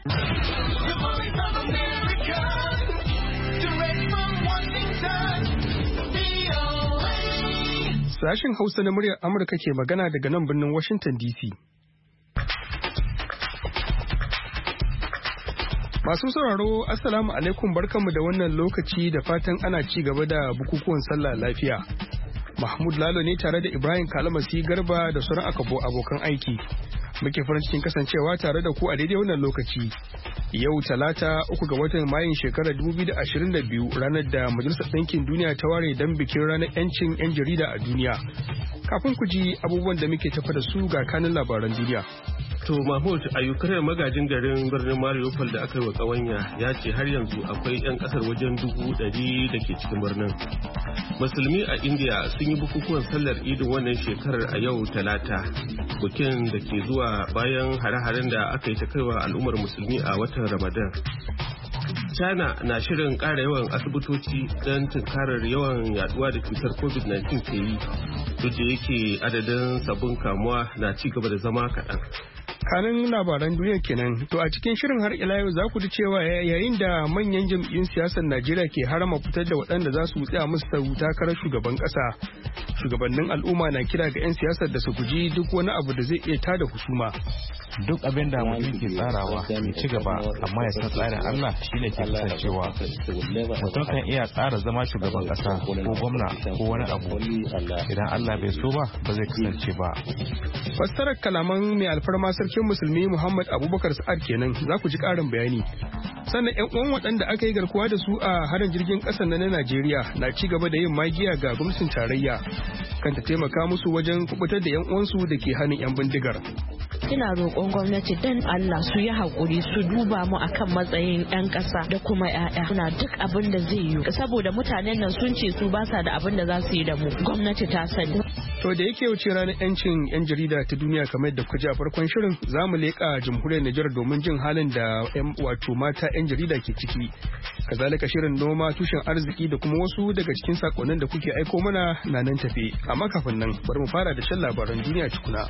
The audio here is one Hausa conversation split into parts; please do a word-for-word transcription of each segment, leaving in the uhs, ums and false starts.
Sashen Hausa na muryar Amurka ke magana daga nan birnin Washington D C. Masu sauraro, Assalamu alaikum, barkanmu da wannan lokaci da fatan ana ci gaba da bukukuwan sallah lafiya. Mahmud Lalo ne tare da Ibrahim Kalamasi Garba da sauran akabo abokan aiki. Muke farin cikin kasancewa tare da ku a daidai wannan lokaci. Yau Talata uku ga watan Mayun shekarar dubu biyu da ashirin da biyu, ranar da Majalisar Ɗinkin Duniya ta ware don bikin ranar 'yancin 'yan jarida a duniya. Kafin ku ji abubuwan da muke tafa da su ga kanin labaran duniya. To Mahmud, a Ukraine magajin garin birnin Mariupol da aka yi wa ƙawanya ya ce har yanzu akwai 'yan ƙasar wajen dubu ɗari da ke cikin birnin. Musulmi a India sun yi bukukuwan sallar idin wannan shekarar a yau Talata. Bukin da ke zuwa bayan hare-haren da aka yi ta kaiwa al'ummar musulmi a watan Ramadan. China na shirin ƙara yawan asibitoci don tunkarar yawan yaduwa da cutar covid nineteen ke yi, duk da yake adadin sabbin kamuwa na ci gaba da zama kaɗan. Kanin labaran duniya kenan. To a cikin shirin har ila yau za ku ji cewa yayin da manyan jam'iyyun siyasar Najeriya ke harama fitar da waɗanda za su tsaya musu takarar shugaban ƙasa, shugabannin al'umma na kira ga 'yan siyasar da su guji duk wani abu da zai iya tada husuma. Duk abin da mutum ke tsarawa ya ci gaba, amma ya san tsarin Allah shine ke kasancewa. Mutum kan iya tsara zama shugaban ƙasa ko gwamna ko wani abu, idan Allah bai so ba ba zai kasance ba. Fassarar kalaman mai alfarma sarkin musulmi Muhammad Abubakar Sa'ad kenan, za ku ji ƙarin bayani. Sannan 'yan uwan waɗanda aka yi garkuwa da su a harin jirgin ƙasa na Najeriya na ci gaba da yin magiya ga gwamnatin tarayya kan ta taimaka musu wajen kubutar da 'yan uwansu da ke hannun 'yan bindigar. Ina roƙon gwamnati dan Allah su yi haƙuri su duba mu akan matsayin 'yan ƙasa da kuma 'ya'ya. Suna duk abin da zai yi saboda mutanen nan sun ce su ba sa da abin da za su yi da mu. Gwamnati ta sani. To da yake wuce ranar 'yancin 'yan jarida ta duniya kamar da kuka ji a farkon shirin, za mu leƙa jamhuriyar Nijar domin jin halin da 'yan wato mata 'yan jarida ke ciki. Kazalika shirin noma tushen arziki da kuma wasu daga cikin sakonnin da kuke aiko mana na nan tafe. Amma kafin nan bari mu fara da shan labaran duniya tukuna.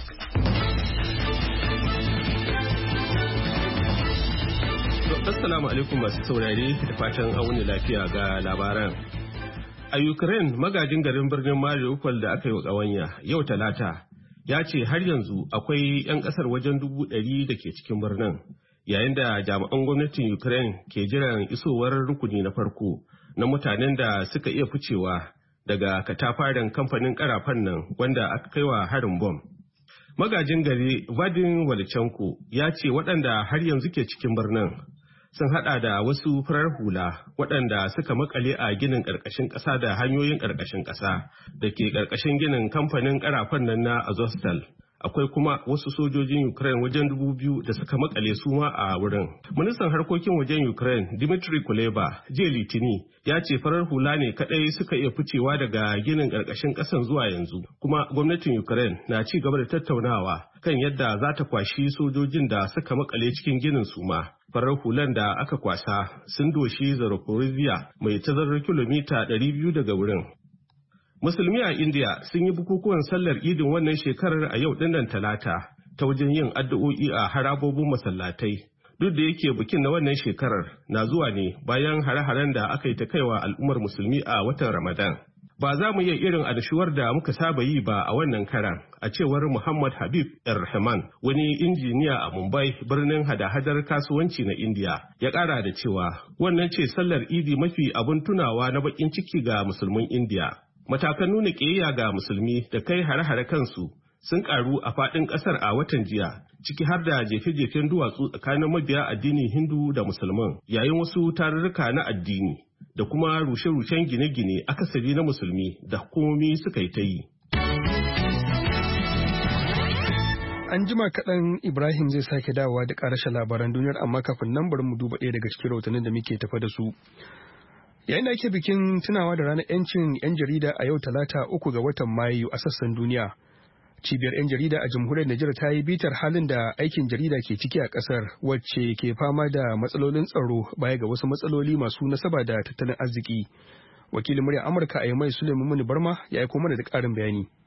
Assalamu alaikum masu saurare da fatan an wuni lafiya ga labaran. A Ukraine magajin garin birnin Mariupol da aka yi wa ƙawanya yau Talata ya ce har yanzu akwai 'yan ƙasar wajen dubu ɗari da ke cikin birnin, yayin da jami'an gwamnatin Ukraine ke jiran isowar rukuni na farko na mutanen da suka iya ficewa daga katafaren kamfanin karafan nan wanda aka kai wa harin bom. Magajin gari Vadim Walichenko ya ce waɗanda har yanzu ke cikin birnin sun hada da wasu farar hula waɗanda suka makale a ginin ƙarƙashin ƙasa da hanyoyin ƙarƙashin ƙasa da ke ƙarƙashin ginin kamfanin ƙarafan nan na Azovstal. Akwai kuma wasu sojojin Ukraine wajen dubu biyu da suka makale su ma a wurin. Ministan harkokin wajen Ukraine Dmitry Kuleba jiya Litini ya ce farar hula ne kadai suka iya ficewa daga ginin ƙarƙashin ƙasan zuwa yanzu. Kuma gwamnatin Ukraine na ci gaba da tattaunawa kan yadda za ta kwashi sojojin da suka makale cikin ginin su ma. Farar hulan da aka kwasa sun doshi Zaporizhia mai tazarar kilomita ɗari biyu daga wurin. Musulmi a India sun yi bukukuwan sallar idin wannan shekarar a yau dinnan Talata ta wajen yin addu'o'i a harabobin masallatai. Duk da yake bikin na wannan shekarar na zuwa ne bayan hare-haren da aka yi ta kaiwa al'ummar musulmi a watan Ramadan. Ba za mu yi irin annashuwar da muka saba yi ba a wannan karan, a cewar Muhammad Habib Rahman, wani injiniya a Mumbai, birnin hada-hadar kasuwanci na India. Ya ƙara da cewa wannan ce sallar idi mafi abin tunawa na bakin ciki ga musulmin India. Matakan nuna ƙiyayya ga musulmi da kai hare-hare kansu sun ƙaru a faɗin ƙasar a watan jiya, ciki har da jefe-jefen duwatsu tsakanin mabiya addinin Hindu da Musulman, yayin wasu tarurruka na addini da kuma rushe-rushen gine-gine akasari na musulmi da hukumomi suka yi ta yi. An jima kaɗan Ibrahim zai sake dawowa da ƙarashin labaran duniyar, amma kafin nan bari mu duba ɗaya daga cikin rahotannin da muke tafa da su. Yayin da ake bikin tunawa da ranar 'yancin 'yan jarida a yau Talata uku ga watan Mayu a sassan duniya, cibiyar 'yan jarida a jamhuriyar Nijar ta yi bitar halin da aikin jarida ke ciki a ƙasar, wacce ke fama da matsalolin tsaro baya ga wasu matsaloli masu nasaba da tattalin arziki. Wakilin muryar Amurka a Yamai Suleiman Muni Barma ya aiko mana da ƙarin bayani.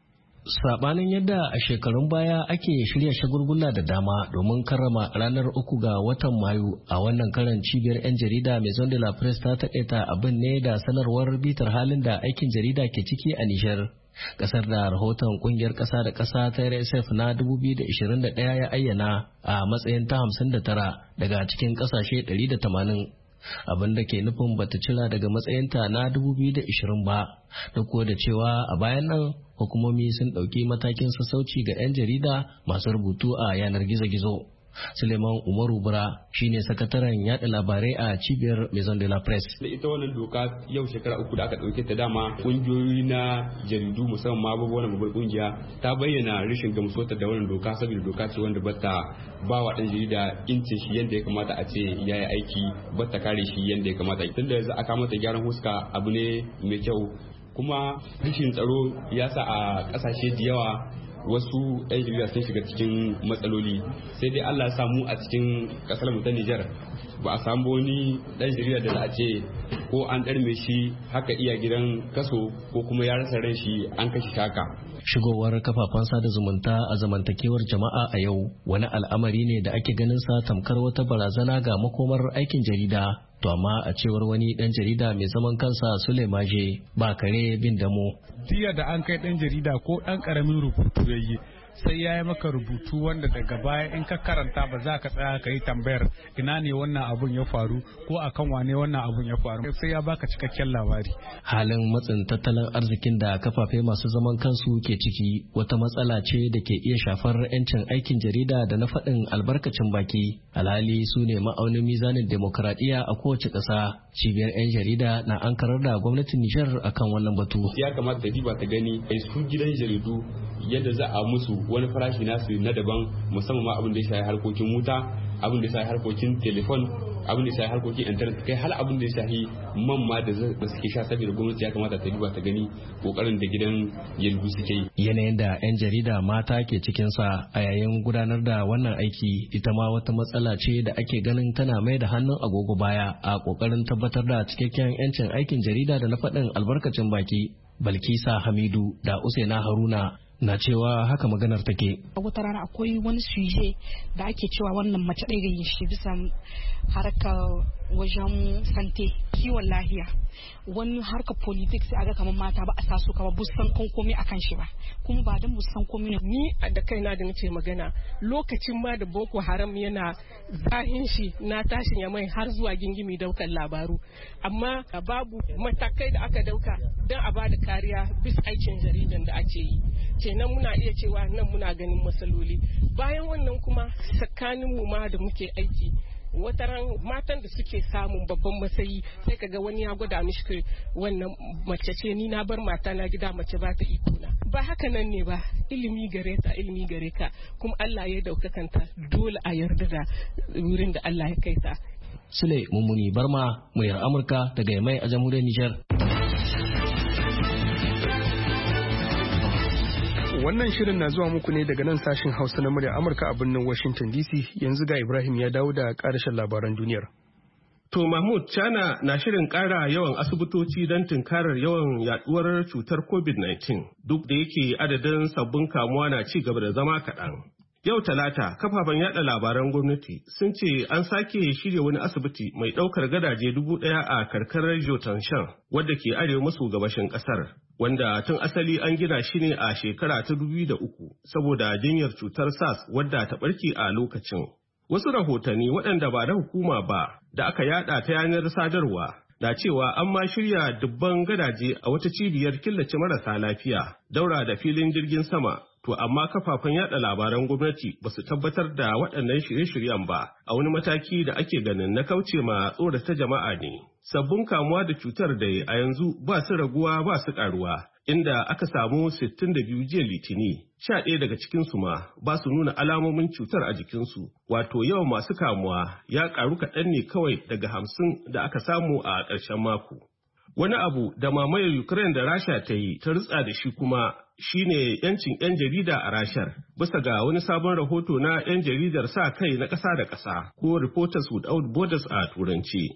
Sabanin yadda a shekarun baya ake shirya shagulgula da dama domin karrama ranar uku ga watan Mayu, a wannan karan cibiyar 'yan jarida Maison de la Presse ta taƙaita abin ne da sanarwar bitar halin da aikin jarida ke ciki a Nijar. Kasar da rahoton kungiyar ƙasa da ƙasa ta R S F na dubu biyu da ishirin da ɗaya ya ayyana a matsayin ta hamsin da tara daga cikin ƙasashe ɗari da tamanin. Abin da ke nufin bata cira daga matsayinta na dubu biyu da ishirin ba, duk da cewa a bayan nan hukumomi sun ɗauki matakin sassauci ga 'yan jarida masu rubutu a yanar gizo-gizo. Suleiman Umaru Bura shine sakataren yada labarai a cibiyar Maison de la Presse. Da ita wannan doka yau shekara uku da aka ɗauke ta, dama kungiyoyi na jaridu musamman ma babu wannan babbar kungiya ta bayyana rashin gamsuwa da wannan doka, saboda doka ce wanda bata ba wa ɗan jarida incin shi yadda ya kamata a ce ya yi aiki, bata kare shi yadda ya kamata. Tunda yanzu aka mata gyaran huska abu ne mai kyau, kuma rashin tsaro ya sa a ƙasashe da yawa wasu 'yan jarida sun shiga cikin matsaloli. Sai dai Allah ya samu a cikin kasar mu ta Nijar ba a samu wani dan jarida da za a ce ko an ɗarme shi haka iya gidan kaso ko kuma ya rasa ran shi an kashe shaka. Shigowar kafafen sada zumunta a zamantakewar jama'a a yau wani al'amari ne da ake ganin sa tamkar wata barazana ga makomar aikin jarida. To amma a cewar wani dan jarida mai zaman kansa Sulemaje, ba kare bin damo. Tiya da an kai dan jarida ko dan karamin rubutu yayi sai ya yi maka rubutu wanda daga baya in ka karanta ba za ka tsaya ka yi tambayar ina ne wannan abun ya faru ko akan wane wannan abun ya faru, sai ya baka cikakken labari. Halin matsin tattalin arzikin da kafafe masu zaman kansu ke ciki wata matsala ce da ke iya shafar 'yancin aikin jarida da na faɗin albarkacin baki. Alhali su ne ma'aunin mizanin demokradiyya a kowace ƙasa. Cibiyar 'yan jarida na ankarar da gwamnatin Nijar akan wannan batu. Ya kamata da diba ta gani ai su gidan jaridu yadda za a musu wani farashi nasu na daban, musamman ma abin da ya shafi harkokin wuta, abin da ya shafi harkokin telefon, abin da ya shafi harkokin internet, kai hal abin da ya shafi man ma da suke sha, saboda gwamnati ya kamata ta duba ta gani kokarin da gidan yalgu suke yi. Yanayin da 'yan jarida mata ke cikin sa a yayin gudanar da wannan aiki ita ma wata matsala ce da ake ganin tana mai da hannun agogo baya a kokarin tabbatar da cikakken 'yancin aikin jarida da na faɗin albarkacin baki. Balkisa Hamidu da Usaina Haruna na cewa haka maganar take. Wata rana akwai wani suje da ake cewa wannan mace ɗaya ga yin shi bisa harkar wajen sante kiwon lahiya, wani harkar politics sai aga kamar mata ba a sa su kamar busan komai akan shi ba, kuma ba dan busan komai ne. Ni da kaina da nace magana lokacin ma da Boko Haram yana zahin shi na tashin ya mai har zuwa gingimi daukan labaru, amma babu matakai da aka dauka dan a bada kariya bisa aikin jaridan da ake yi. Kenan muna iya cewa nan muna ganin matsaloli. Bayan wannan kuma tsakanin mu ma da muke aiki, wataran matan da suke samun babban matsayi sai kaga wani ya gwada mishi wannan mace ce, ni na bar mata na gida, mace ba ta iko na. Ba haka nan ne ba, ilimi gare ta ilimi gare ka, kuma Allah ya dauka kanta, dole a yarda da wurin da Allah ya kai ta. Sule Mummuni Barma, muryar Amurka daga Yamai a jamhuriyar Nijar. Wannan shirin na zuwa muku ne daga nan sashin Hausa na muryar Amurka a birnin Washington D C. Yanzu ga Ibrahim ya dawo da ƙarashin labaran duniyar. To Mahmud, China na shirin ƙara yawan asibitoci don tunkarar yawan yaduwar cutar covid nineteen, duk da yake adadin sabbin kamuwa na ci gaba da zama kaɗan. Yau Talata, kafafen yada labaran gwamnati sun ce an sake shirya wani asibiti mai ɗaukar gadaje dubu ɗaya a karkarar Jotanshan, wadda ke arewa maso gabashin ƙasar, wanda tun asali an gina shi ne a shekara ta dubu da uku saboda jinyar cutar SARS wadda ta ɓarke a lokacin. Wasu rahotanni waɗanda ba na hukuma ba da aka yada ta yanar sadarwa na cewa an ma shirya dubban gadaje a wata cibiyar killace marasa lafiya daura da filin jirgin sama. To amma kafafen yada labaran gwamnati ba su tabbatar da waɗannan shirye-shiryen ba a wani mataki da ake ganin na kauce ma tsorata jama'a ne. Sabbin kamuwa da cutar da a yanzu ba su raguwa ba su karuwa, inda aka samu sittin da biyu jiya Litini, sha ɗaya daga cikinsu ma ba su nuna alamomin cutar a jikinsu, wato yawan masu kamuwa ya karu kaɗan ne kawai daga hamsin da aka samu a ƙarshen mako. Wani abu da mamayar Ukraine da Rasha ta yi ta rutsa da shi kuma shine yancin 'yan jarida a Rashar, bisa ga wani sabon rahoto na 'yan jaridar sa kai na ƙasa da ƙasa ko Reporters Without Borders a Turanci.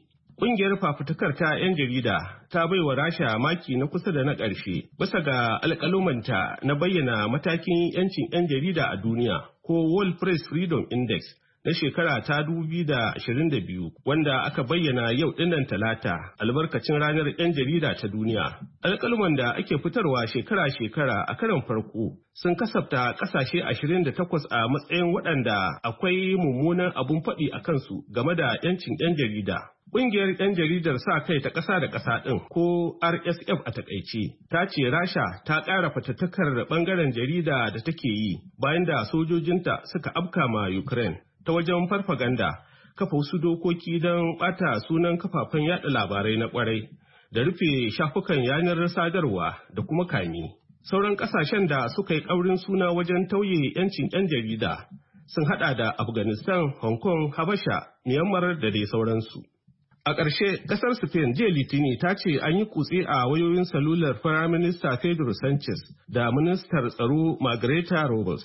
Ƙungiyar fafutukar ta 'yan jarida ta baiwa Rasha maki na kusa da na ƙarshe bisa ga alƙalumanta na bayyana matakin 'yancin 'yan jarida a duniya ko World Press Freedom Index na shekara ta dubu biyu da ashirin da biyu wanda aka bayyana yau dinnan talata albarkacin ranar 'yan jarida ta duniya. Alƙaluman da ake fitarwa shekara-shekara a karon farko sun kasafta ƙasashe ashirin da takwas a matsayin waɗanda akwai mummunan abun faɗi a kansu game da 'yancin 'yan jarida. Ƙungiyar 'yan jaridar sa kai ta ƙasa da ƙasa ɗin ko R S F a takaice ta ce Rasha ta ƙara fatattakar ɓangaren jarida da take yi bayan da sojojinta suka afka ma Ukraine ta wajen farfaganda, kafa wasu dokoki don ɓata sunan kafafen yaɗa labarai na ƙwarai da rufe shafukan yanar sadarwa da kuma kame. Sauran ƙasashen da suka yi ƙaurin suna wajen tauye 'yancin 'yan jarida sun haɗa da Afghanistan, Hong Kong, Habasha, Myanmar da dai sauransu. A ƙarshe, ƙasar Spain jiya Litini ta ce an yi kutse a wayoyin salular Firaminista Pedro Sanchez da Ministar Tsaro Margarita Robles.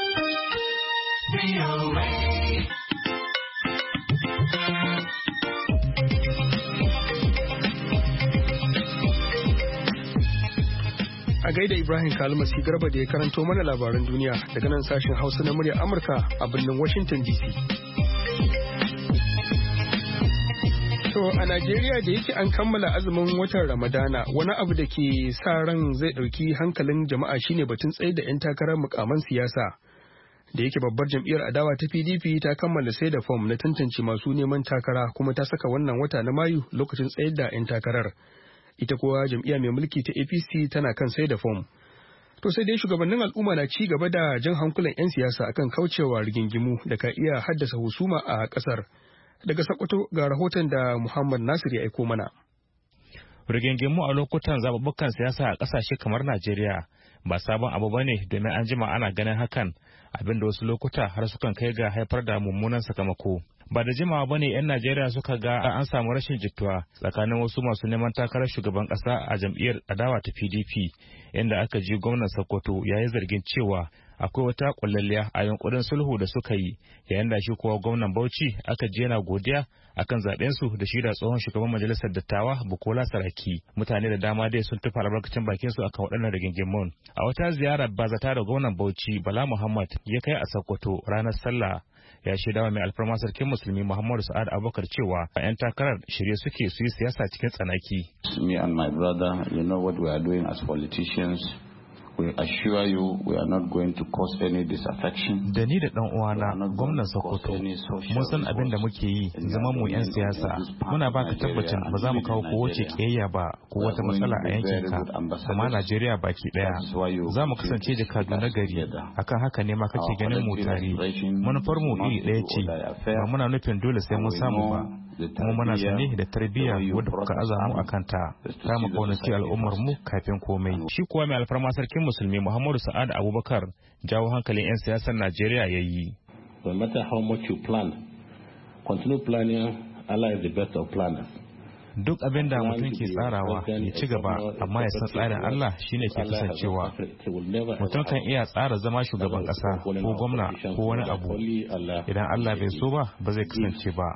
A gaida Ibrahim Kalmasi Garba da ya karanto mana labaran duniya daga nan sashen Hausa na muryar Amurka a birnin Washington D C. To a Najeriya da yake an kammala azumin watan Ramadana wani abu da ke sa ran zai ɗauki hankalin jama'a shine batun tsaye da 'yan takarar mukaman siyasa. Da yake babbar jam'iyyar adawa ta P D P ta kammala sai da fom na tantance masu neman takara kuma ta saka wannan wata na Mayu lokacin tsayar da 'yan takarar. Ita kuwa jam'iyya mai mulki ta A P C tana kan sai da fom. To sai dai shugabannin al'umma na ci gaba da jan hankulan 'yan siyasa akan kaucewa rigingimu da ka iya haddasa husuma a ƙasar. Daga Sokoto ga rahoton da Muhammad Nasir ya aiko mana. Rigingimu a lokutan zababbukan siyasa a ƙasashe kamar Najeriya ba sabon abu ba ne domin an jima ana ganin hakan abinda wasu lokuta har sukan kai ga haifar da mummunan sakamako. Ba da jimawa ba ne 'yan Najeriya suka ga an samu rashin jituwa tsakanin wasu masu neman takarar shugaban ƙasa a jam'iyyar adawa ta P D P inda aka ji gwamnan Sokoto ya yi zargin cewa akwai wata kullalliya a yankurin sulhu da suka yi yayin da shi kuwa gwamnan Bauchi aka ji yana godiya akan zaben su da shi da tsohon shugaban majalisar dattawa Bukola Saraki. Mutane da dama dai sun tufa albarkacin bakin su akan waɗannan rigingimun. A wata ziyara bazata da gwamnan Bauchi Bala Muhammad ya kai a Sokoto ranar Sallah ya shaidawa mai alfarma sarkin musulmi Muhammadu Sa'ad Abubakar cewa a 'yan takarar shirye suke su yi siyasa cikin tsanaki. Me and my brother, you know what we are doing as politicians. We assure you we are not going to cause any disaffection. Da ni da dan uwana gwamnan Sokoto mun san abin da muke yi zama mu 'yan siyasa muna baka tabbacin ba za mu kawo kowace kiyayya ba ko wata matsala a yankinka amma Najeriya baki daya za mu kasance da kadu na gari akan haka ne ma kake ganin mu tare manufar mu iri daya ce ba muna nufin dole sai mun samu ba kuma muna sane da tarbiyya wadda kuka aza mu akan ta ta mu kaunaci al'ummar mu kafin komai. Shi kuwa mai alfarma sarkin musulmi Muhammadu Sa'ad Abubakar jawo hankalin 'yan siyasar Najeriya ya yi. No matter how much you plan, continue planning. Allah is the best of planners. Duk abin da mutum ke tsarawa ya ci gaba amma ya san tsarin Allah shine ke kasancewa. Mutum kan iya tsara zama shugaban ƙasa ko gwamna ko wani abu idan Allah bai so ba ba zai kasance ba.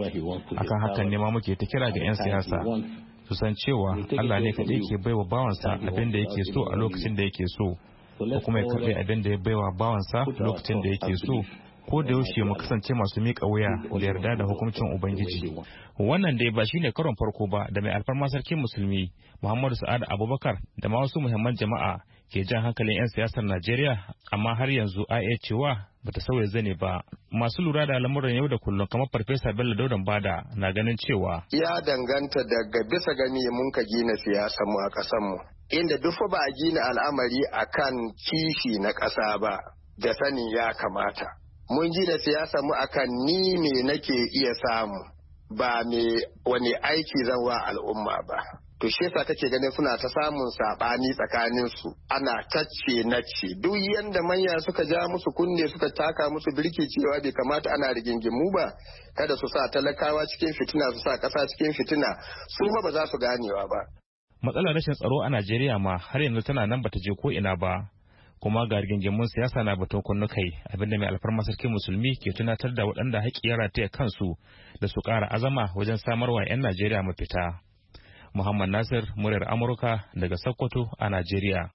Akan hakan ne ma muke ta kira ga 'yan siyasa su san cewa Allah ne kaɗai ke baiwa bawansa abin da yake so a lokacin da yake so ko kuma ya karɓe abin da ya baiwa bawansa lokacin da yake so. Ko da yaushe mu kasance masu miƙa wuya da yarda da hukuncin Ubangiji. Wannan dai ba shine karon farko ba da mai alfarma sarkin musulmi Muhammadu Sa'ad Abubakar da ma wasu muhimman jama'a ke jan hankalin 'yan siyasar Najeriya amma har yanzu a iya cewa bata sauya zane ba. Masu lura da lamuran yau da kullum kamar Farfesa Bello Daudan Bada na ganin cewa ya danganta daga bisa gani mun ka gina siyasar mu a ƙasar mu inda duk ba a gina al'amari akan kishi na ƙasa ba da sani ya kamata. Mun ji da siyasa mu akan ni me nake iya samu ba me wani aiki zan wa al'umma ba. To shi yasa kake ganin suna ta samun sabani tsakanin su ana tacce nace duk yanda manya suka ja musu kunne suka taka musu birki cewa bai kamata ana rigingimu ba kada su sa talakawa cikin fitina su sa kasa cikin fitina su ma ba za su ganewa ba. Matsalar rashin tsaro a Najeriya ma har yanzu tana nan bata je ko ina ba. kuma ga rigingimun siyasa na batun kunnukai, abinda mai alfarma sarkin musulmi ke tunatar da waɗanda haƙƙi ya rataya kansu da su ƙara azama wajen samarwa 'yan Najeriya mafita. Muhammad Nasir, muryar Amurka daga Sokoto a Najeriya.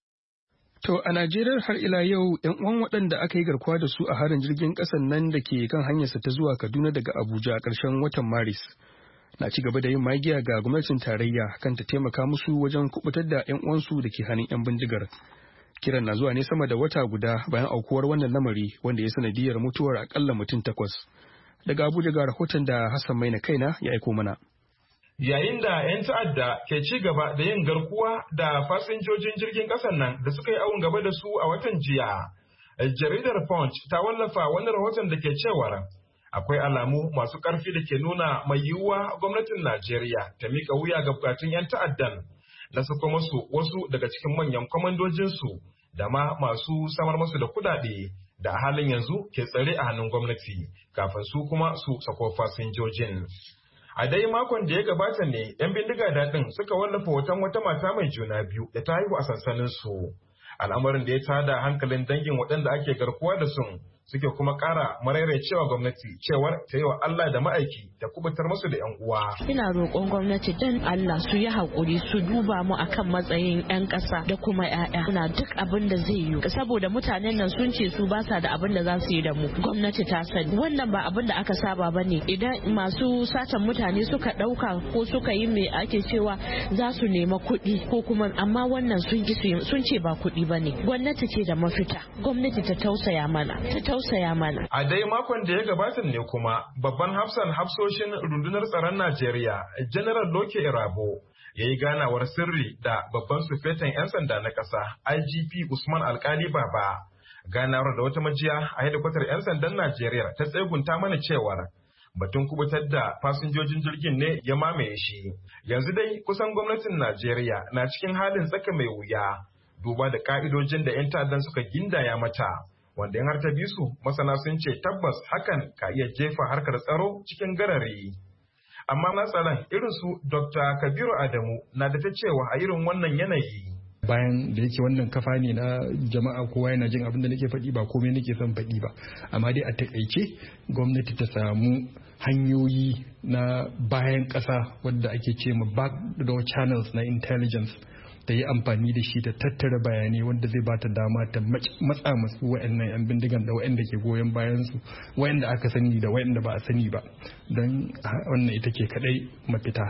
To a Najeriya har ila yau 'yan uwan waɗanda aka yi garkuwa da su a harin jirgin ƙasan nan da ke kan hanyarsa ta zuwa Kaduna daga Abuja a ƙarshen watan Maris na ci gaba da yin magiya ga gwamnatin tarayya kan ta taimaka musu wajen kubutar da 'yan uwansu da ke hannun 'yan bindigar. Kiran na zuwa ne sama da wata guda bayan aukuwar wannan lamari wanda ya sanadiyar mutuwar akalla mutum takwas. Daga Abuja ga rahoton da Hassan Maina kaina ya aiko mana. Yayin da 'yan ta'adda ke ci gaba da yin garkuwa da fasinjojin jirgin ƙasar nan da suka yi awon gaba da su a watan jiya, jaridar Punch ta wallafa wani rahoton da ke cewar akwai alamu masu ƙarfi da ke nuna mai yiwuwa gwamnatin Najeriya ta miƙa wuya ga bukatun 'yan ta'addan na sako masu wasu daga cikin manyan kwamandojinsu da ma masu samar masu da kudade da a halin yanzu ke tsare a hannun gwamnati kafin su kuma su sako fasinjojin. A dai makon da ya gabata ne 'yan bindiga daɗin suka wallafa hoton wata mata mai juna biyu da ta haihu a sansanin su. Al'amarin da ya tada hankalin dangin waɗanda ake garkuwa da sun suke kuma ƙara cewa gwamnati cewar ta yi wa Allah da ma'aiki da kubutar musu da 'yan uwa. Ina roƙon gwamnati don Allah su yi haƙuri su duba mu akan matsayin 'yan ƙasa da kuma 'ya'ya. Muna duk abin da zai yi saboda mutanen nan sun ce su ba sa da abin da za su yi da mu. Gwamnati ta sani wannan ba abin da aka saba ba ne. Idan masu satan mutane suka ɗauka ko suka yi mai ake cewa za su nema kuɗi ko kuma amma wannan sun sun ce ba kuɗi ba ne. Gwamnati ce da mafita. Gwamnati ta tausaya mana. Ta tausaya mana. A dai makon da ya gabata ne kuma babban hafsan hafsoshin rundunar tsaron Najeriya, General Loke Irabo, ya yi ganawar sirri da babban sufetan 'yan sanda na ƙasa, I G P Usman Alkali Baba. Ganawar da wata majiya a hedikwatar 'yan sandan Najeriya ta tsegunta mana cewar batun kubutar da fasinjojin jirgin ne ya mamaye shi. Yanzu dai kusan gwamnatin Najeriya na cikin halin tsaka mai wuya, duba da ka'idojin da 'yan ta'addan suka gindaya mata. Wanda in har ta bi su masana sun ce tabbas hakan ka iya jefa harkar tsaro cikin garari. Amma matsalan irin su Doctor Kabiru Adamu na da ta cewa a irin wannan yanayi. Bayan da yake wannan kafa ne na jama'a kowa yana jin abin da nake faɗi ba komai nake son faɗi ba. Amma dai a taƙaice gwamnati ta samu hanyoyi na bayan ƙasa wadda ake ce ma backdoor channels na intelligence. Ta yi amfani da shi ta tattara bayanai wanda zai bata dama ta matsa masu wa'annan 'yan bindigan da wa'anda ke goyon bayan su, wa'anda aka sani da wa'anda ba a sani ba, don wannan ita ke kadai mafita.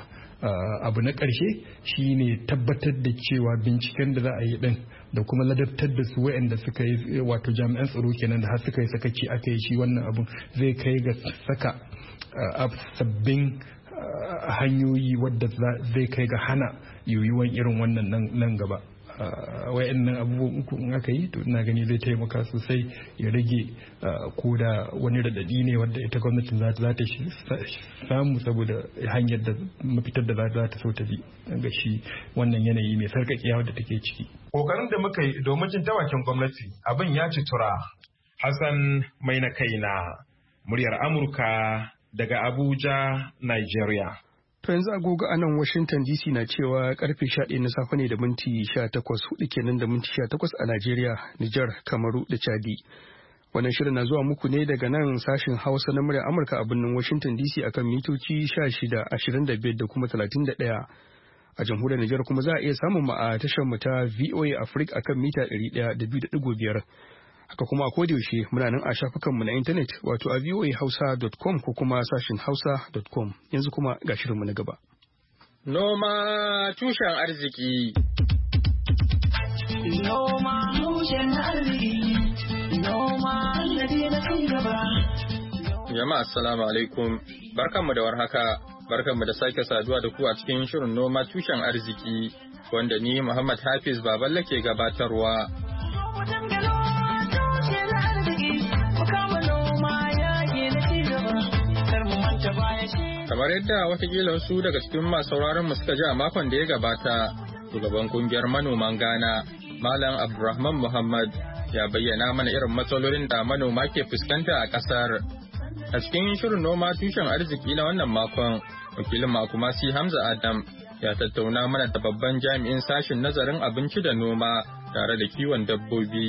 Abu na ƙarshe shine tabbatar da cewa binciken da za a yi din da kuma ladabtar da su wa'anda suka yi wato jami'an tsaro kenan da har suka yi sakaci aka yi shi wannan abun zai kai ga saka sabbin hanyoyi wadda zai kai ga hana yiwuwan irin wannan nan gaba. Wayannan abubuwan uku in aka yi to ina gani zai taimaka sosai ya rage ko da wani radadi ne wadda ita gwamnatin za ta samu saboda hanyar da mafitar da za ta so ta bi ga shi wannan yanayi mai sarƙaƙiya wadda take ciki. Kokarin da muka yi domin jin tawakin gwamnati abin ya ci tura. Hassan mai na kaina, muryar Amurka daga Abuja, Nigeria. To yanzu agogo a nan Washington D C na cewa karfe sha ɗaya na safe ne da minti sha takwas, hudu kenan da minti sha takwas a Najeriya, Nijar, Kamaru da Chadi. Wannan shirin na zuwa muku ne daga nan sashin Hausa na muryar Amurka a birnin Washington D C akan mitoci sha shida, ashirin da biyar da kuma talatin da ɗaya. A jamhuriyar Nijar kuma za a iya samun mu a tashar mu ta V O A Africa akan mita ɗari ɗaya da biyu da ɗigo biyar. Haka kuma a kodayaushe muna nan a shafukanmu na intanet wato a voa hausa dot com ko kuma sashin hausa dot com. Yanzu kuma ga shirinmu na gaba. Noma tushen arziki. Noma tushen arziki. Noma alladhi na ci gaba. Jama'a assalamu alaikum. Barkanmu da warhaka. Barkanmu da sake saduwa da ku a cikin shirin noma tushen arziki wanda ni Muhammad Hafiz Baballe ke gabatarwa. Kamar yadda watakila wasu daga cikin masu sauraron mu suka ji a makon da ya gabata, shugaban kungiyar manoman Ghana, Malam Abdulrahman Muhammad, ya bayyana mana irin matsalolin da manoma ke fuskanta a ƙasar. A cikin shirin noma tushen arziki na wannan makon, wakilin Makumasi Hamza Adam ya tattauna mana da babban jami'in sashen nazarin abinci da noma tare da kiwon dabbobi,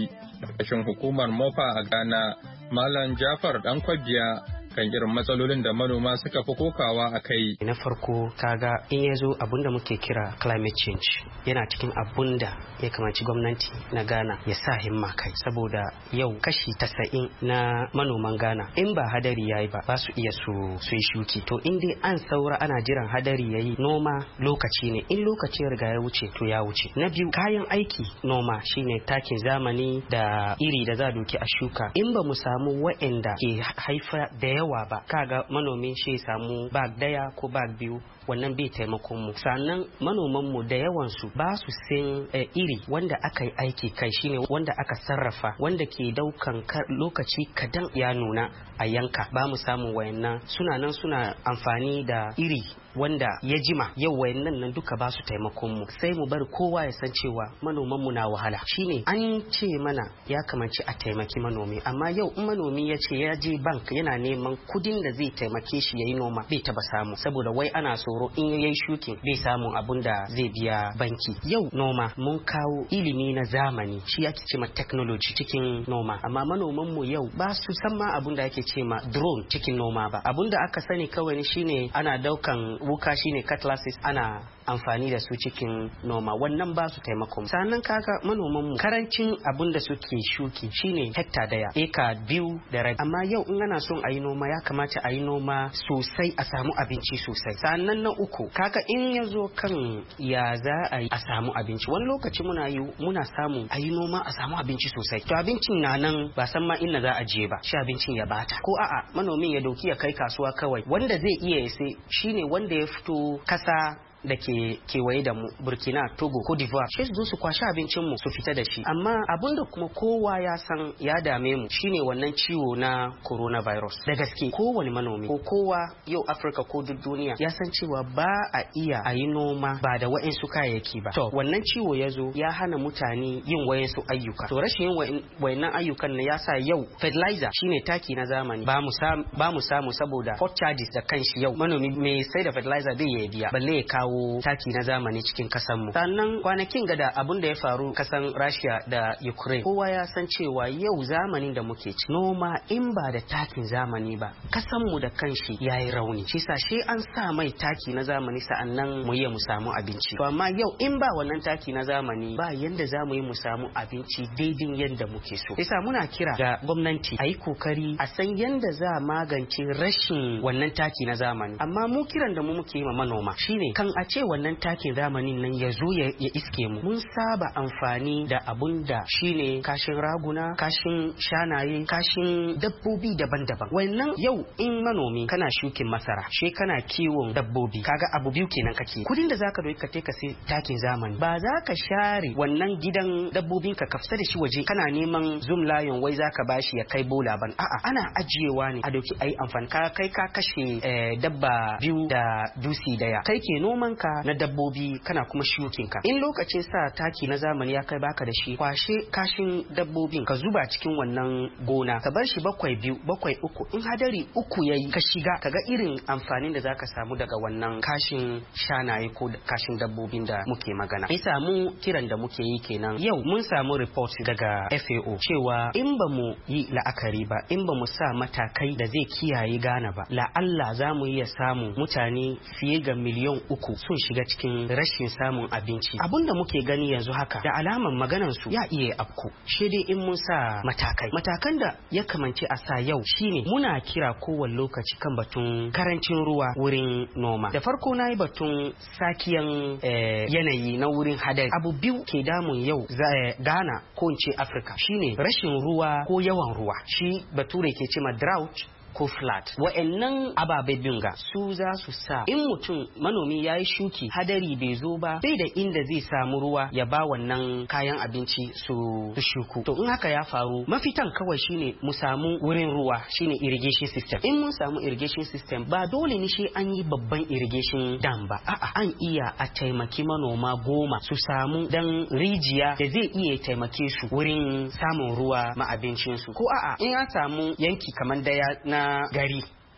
ƙarƙashin hukumar mofa a Ghana, Malam Jafar Dankwabiya, kan irin matsalolin da manoma suka fi kokawa a kai. Na farko kaga in ya zo abinda muke kira climate change yana cikin abunda ya kamaci gwamnati na Ghana ya sa himma kai, saboda yau kashi tasa'in na manoman Ghana in ba hadari yayi ba ba su iya su su yi shuki. To in dai an saura ana jiran hadari yayi, noma lokaci ne, in lokaci ya riga ya wuce to ya wuce. Na biyu kayan aiki noma shine takin zamani da iri da za a doki a shuka. In ba mu samu wa'anda ke haifa da yawa ba, kaga manomin shi samu bag daya ko bag biyu, wannan bai taimakon mu. Sannan manoman mu da yawan su ba su sin eh, iri wanda aka yi aiki kai, shine wanda aka sarrafa, wanda ke daukan lokaci kadan ya nuna a yanka. Ba mu samu wayannan, suna nan suna amfani da iri wanda ya jima. Yau wayannan nan duka ba su taimakon mu. Sai mu bar kowa ya san cewa manoman mu na wahala. Shine an ce mana ya kamanci a taimaki manomi, amma yau in manomi ya ce ya je bank yana neman kudin da zai taimake shi yayi noma, bai taba samu, saboda wai ana tsoro in yayi shukin bai samu abun da zai biya banki. Yau noma mun kawo ilimi na zamani, shi ake ce ma technology cikin noma, amma manoman mu yau ba su san ma abun da ake ce ma drone cikin noma ba. Abun da aka sani kawai shine ana daukan wuka shine cutlasses ana amfani da su cikin noma, wannan ba su taimako. Sannan kaga manoman mu karancin abun da suke shuki shine hekta daya, eka biyu da rabi. Amma yau in ana son a yi noma ya kamata a yi noma sosai a samu abinci sosai. Sannan na uku kaga in ya zo kan ya za a yi a samu abinci, wani lokaci muna yi muna samu a yi noma a samu abinci sosai, to abincin na nan ba san ma inda za a je ba, shi abincin ya bata, ko a'a manomin ya dauki ya kai kasuwa kawai. Wanda zai iya ya sai shine wanda ya fito kasa da ke kewaye da mu, Burkina, Togo, Cote d'Ivoire, sai su zo su kwashi abincin mu su fita da shi. Amma abin da kuma kowa ya san ya dame mu shine wannan ciwo na coronavirus. Da gaske kowane manomi ko kowa yau Afirka ko duk duniya ya san cewa ba a iya a yi noma ba da wa'insu kayayyaki ba. To wannan ciwo ya zo ya hana mutane yin wa'insu ayyuka. To rashin yin wa'innan ayyukan ne ya sa yau fertilizer shine taki na zamani ba mu samu ba mu samu saboda port charges da kanshi yau manomi mai sai da fertilizer bai ya biya, balle ya kawo taki na zamani cikin kasan mu. Sannan kwanakin ga da abun da ya faru kasan Russia da Ukraine, kowa ya san cewa yau zamanin da muke ci noma in ba da takin zamani ba kasan mu da kanshi yayi rauni. Shi sa shi an sa mai taki na zamani sa'annan mu yi mu samu abinci. To amma yau in ba wannan taki na zamani ba yanda za mu yi mu samu abinci daidai yanda muke so. Yasa muna kira ga gwamnati a yi kokari a san yanda za a magance rashin wannan taki na zamani. Amma mu kiran da mu muke yi ma manoma shine kan a ce wannan takin zamanin nan ya zo ya iske mu. Mun saba amfani da abun da shine kashin raguna, kashin shanaye, kashin dabbobi daban-daban. Wannan yau in manomi kana shukin masara, she kana kiwon dabbobi, kaga abu biyu kenan kake. Kudin da zaka doyi ka te ka sai takin zamani, ba za ka share wannan gidan dabbobin ka kafsa da shi waje kana neman zoom lion wai zaka bashi ya kai bola ban. A'a, ana ajiyewa ne a doki ayi amfani. Ka kai ka kashe eh, dabba biyu da dusi daya. Kai ke noman ka na dabbobi kana kuma shukin ka. In lokacin sa taki na zamani ya kai baka da shi, kwashe kashin dabbobin ka zuba cikin wannan gona, ka bar shi bakwai biyu bakwai uku, in hadari uku yayi ka shiga kaga irin amfanin da zaka samu daga wannan kashin shanaye ko kashin dabbobin da muke magana. Ai samu kiran da muke yi kenan. Yau mun samu report daga F A O cewa in ba mu yi la'akari ba, in ba mu sa matakai da zai kiyaye Ghana ba, la Allah za mu iya samu mutane fiye ga miliyan uku sun shiga cikin rashin samun abinci. Abun da muke gani yanzu haka da alaman maganar su ya iya afku, shi dai in mun sa matakai. Matakan da ya kamance a sa yau shine muna kira kowane lokaci kan batun karancin ruwa wurin noma. Da farko na yi batun sakiyan eh, yanayi na wurin hadari. Abu biyu ke damun yau za Ghana ko in ce Afirka shine rashin ruwa ko yawan ruwa. Shi bature ke ce ma drought ko flat. Wa'annan ababe biyun ga su za su sa in mutum manomi ya yi shuki hadari bai zo ba, bai da inda zai samu ruwa ya ba wannan kayan abinci su shuku. To in haka ya faru, mafitan kawai shine mu samu wurin ruwa, shine irrigation system. In mun samu irrigation system ba dole ne shi an yi babban irrigation dam ba, a'a an iya a taimaki manoma goma su samu dan rijiya da zai iya taimake su wurin samun ruwa ma abincin su. Ko a'a in an samu yanki kamar daya na gari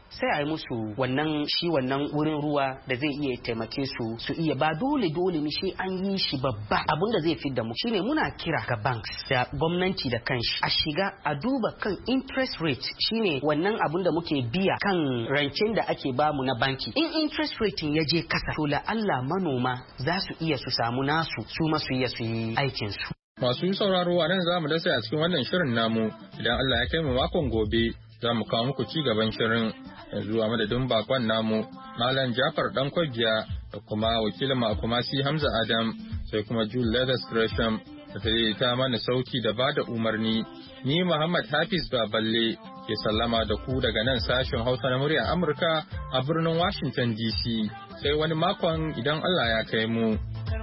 sai a yi musu wannan shi wannan wurin ruwa da zai iya taimake su su iya ba dole dole ne shi an yi shi babba abun da zai fidda mu shine muna kira ga banks da gwamnati da kanshi a shiga a duba kan interest rate shine wannan abun da muke biya kan rancen da ake bamu na banki in interest rate ya je kasa to la Allah manoma za su iya su samu nasu su ma su iya su yi aikin su. Masu sauraro a nan za mu dasa a cikin wannan shirin namu idan Allah ya kai mu makon gobe za mu kawo muku ci gaban shirin yanzu a madadin bakon namu Malam Jafar Dan Kwagiya da kuma wakilin mu kuma si Hamza Adam sai kuma Jude Leathers Gresham da ta ta mana sauki da bada umarni ni Muhammad Hafiz Baballe ke sallama da ku daga nan sashen Hausa na murya Amurka a birnin Washington D C sai wani makon idan Allah ya kai mu.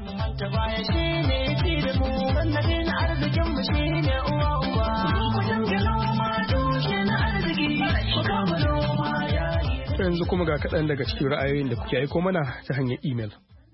Yanzu kuma ga kaɗan daga cikin ra'ayoyin da kuke aiko mana ta hanyar imel.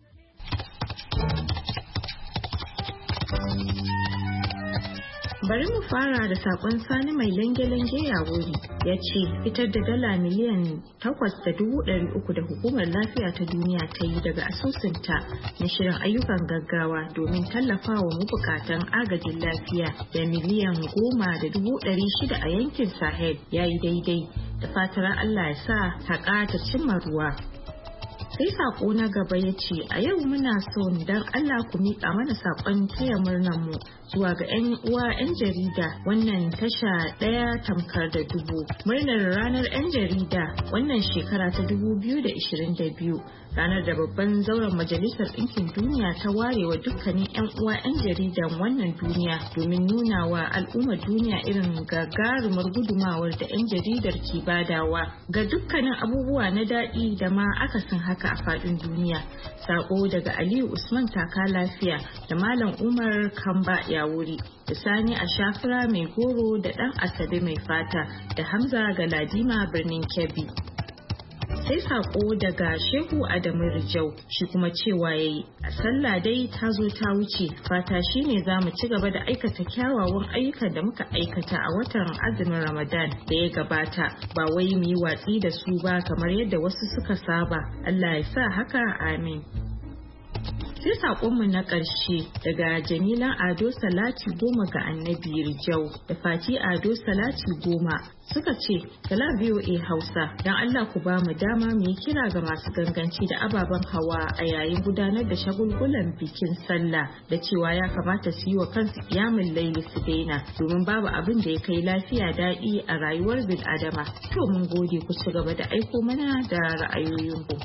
Bari mu fara da sakon Sani mai lange-lange ya wuri ya ce fitar da dala miliyan takwas da dubu ɗari uku da hukumar lafiya ta duniya ta yi daga asusunta na shirin ayyukan gaggawa domin tallafawa mabukatan agajin lafiya da miliyan goma da dubu ɗari shida a yankin Sahel ya yi daidai da fatar Allah ya sa haƙa ta cimma ruwa. Sai sako na gaba ya ce a yau muna so don Allah ku miƙa mana sakon taya murnar mu zuwa ga 'yan uwa 'yan jarida wannan tasha ɗaya tamkar da dubu murnar ranar 'yan jarida wannan shekara ta dubu biyu da ishirin da biyu ranar da babban zauren majalisar ɗinkin duniya ta ware wa dukkanin 'yan uwa 'yan jaridan wannan duniya domin nuna wa al'ummar duniya irin gagarumar gudumawar da 'yan jaridar ke badawa ga dukkanin abubuwa na daɗi da ma akasin haka a faɗin duniya. Sako daga Aliyu Usman Taka Lafiya da Malam Umar Kamba ya wuri da Sani a Shafira mai goro da ɗan Asabe mai fata da Hamza Galadima birnin Kebbi. Sai sako daga Shehu Adamu Rijau shi kuma cewa yayi a sallah dai ta zo ta wuce fata shine za mu ci gaba da aikata kyawawan ayyukan da muka aikata a watan azumin Ramadan da ya gabata ba wai mu yi watsi da su ba kamar yadda wasu suka saba. Allah ya sa haka amin. Sai saƙonmu na ƙarshe daga Jamilan Ado Salati Goma ga Annabi Rijau da Fati Ado Salati Goma suka ce kala V O A Hausa don Allah ku ba mu dama mu yi kira ga masu ganganci da ababen hawa a yayin gudanar da shagulgulan bikin sallah da cewa ya kamata su yi wa kansu kiyamun laili su daina domin babu abin da ya kai lafiya daɗi a rayuwar bil'adama. To mun gode ku ci gaba da aiko mana da ra'ayoyinku.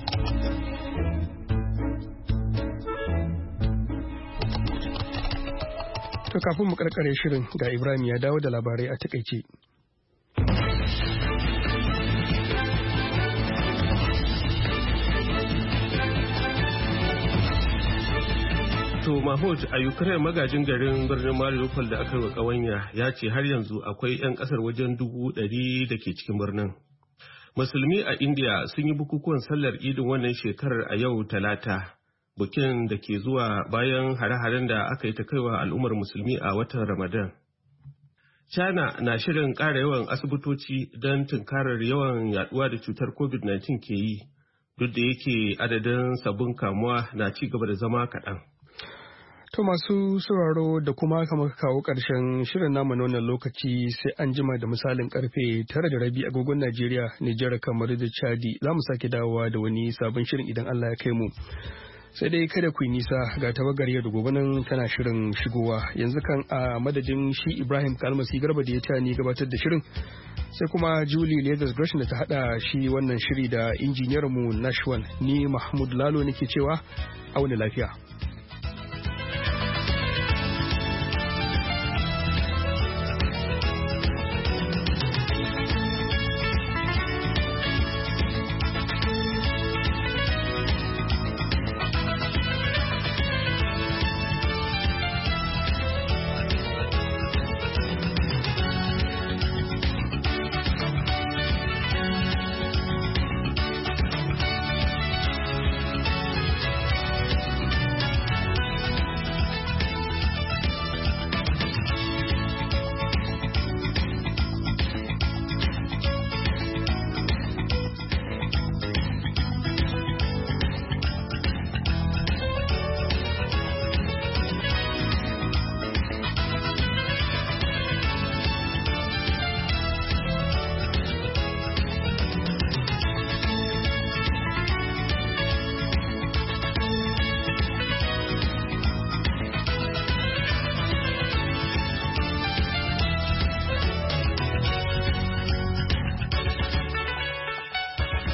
To kafin mu karkare shirin ga Ibrahim ya dawo da labarai a takaice. To Mahmud a Ukraine magajin garin birnin Mariupol da aka yi wa ƙawanya ya ce har yanzu akwai 'yan ƙasar wajen dubu ɗari da ke cikin birnin. Musulmi a India sun yi bukukuwan sallar idin wannan shekarar a yau Talata. Bukin da ke zuwa bayan hare-haren da aka yi ta kaiwa al'ummar musulmi a watan Ramadan. China na shirin ƙara yawan asibitoci don tunkarar yawan yaduwa da cutar covid nineteen ke yi, duk da yake adadin sabbin kamuwa na ci gaba da zama kaɗan. To masu sauraro da kuma kamar kawo ƙarshen shirin namu na wannan lokaci sai an jima da misalin karfe tara da rabi agogon Najeriya, Nijar, kamar da Chadi za mu sake dawowa da wani sabon shirin idan Allah ya kai mu. Sai dai kada ku yi nisa ga tawagar yau da gobe nan tana shirin shigowa yanzu kan a madadin shi Ibrahim Kalmasi Garba da ya taya ni gabatar da shirin sai kuma Julie Leathers Gresham da ta hada shi wannan shiri da injiniyar mu Nashwan ni Mahmud Lalo nake cewa auna lafiya.